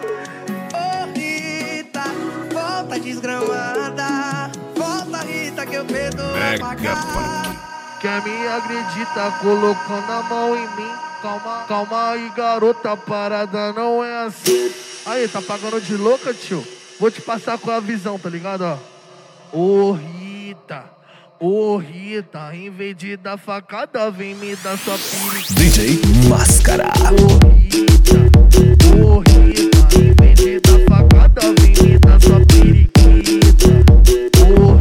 Ô Rita, volta desgramada. Volta, Rita, que eu perdoo apagar. Quer me agredir, tá colocando a mão em mim. Calma, calma aí, garota, a parada não é assim. Aí, tá pagando de louca, tio? Vou te passar com a visão, tá ligado, ó? Ô Rita, em vez de dar facada, vem me dar sua periquita. DJ Máscara. Ô Rita, em vez de dar facada, vem me dar sua periquita. Ô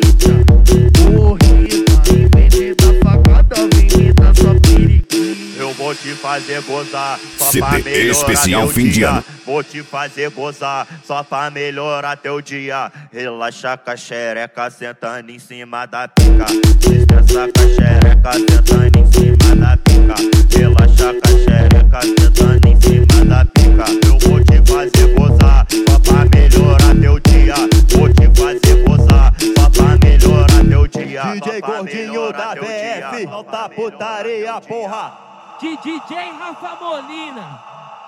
Rita, em vez de dar facada, vem me dar sua periquita. Eu vou te fazer gozar, só CD pra melhorar especial teu fim de dia. ano. Vou te fazer gozar, só pra melhorar teu dia. Relaxa com a xereca, sentando em cima da pica. Descansa com a xereca, sentando em cima da pica. Relaxa com a xereca, sentando em cima da pica. Eu vou te fazer gozar, só pra melhorar teu dia. Vou te fazer gozar, só pra melhorar teu dia. DJ Gordinho da BF, não tá putaria, porra. De DJ Rafa Molina,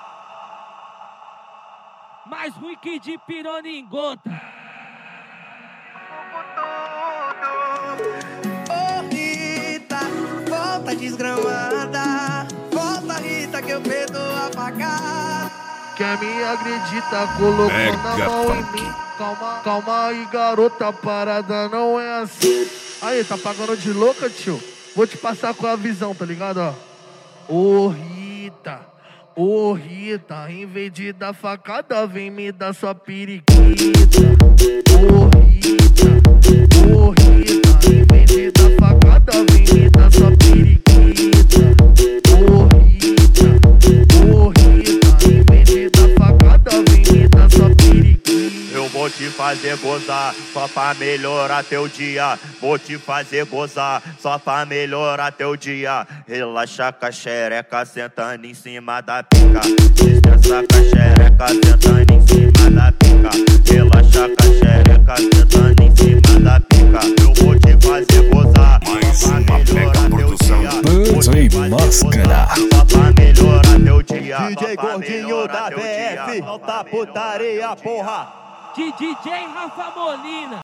mais ruim que de pirona em gota. Ô Rita, volta desgramada. Volta, Rita, que eu perdoo apagar. Quer me agredir, tá colocando a mão em mim. Calma, calma aí, garota, a parada não é assim. Aí, tá pagando de louca, tio? Vou te passar com a visão, tá ligado, ó? Ô Rita, em vez de dar facada, vem me dar sua periquita. Ô Rita, em vez de dar facada, vem me dar sua periquita. Ô Rita, em vez de dar facada, vem me dar sua periquita. Eu vou te fazer gozar, só pra melhorar teu dia. Vou te fazer gozar, só pra melhorar teu dia. Relaxa com a xereca, sentando em cima da pica. Descansa com a xereca, sentando em cima da pica. Relaxa com a xereca, sentando em cima da pica. Eu vou te fazer gozar, Mais só pra uma mega melhorar teu produção. dia. Vou te DJ fazer Máscara. gozar, só pra melhorar teu dia. DJ Gordinho da BF, não tá putaria, porra. De DJ Rafa Molina.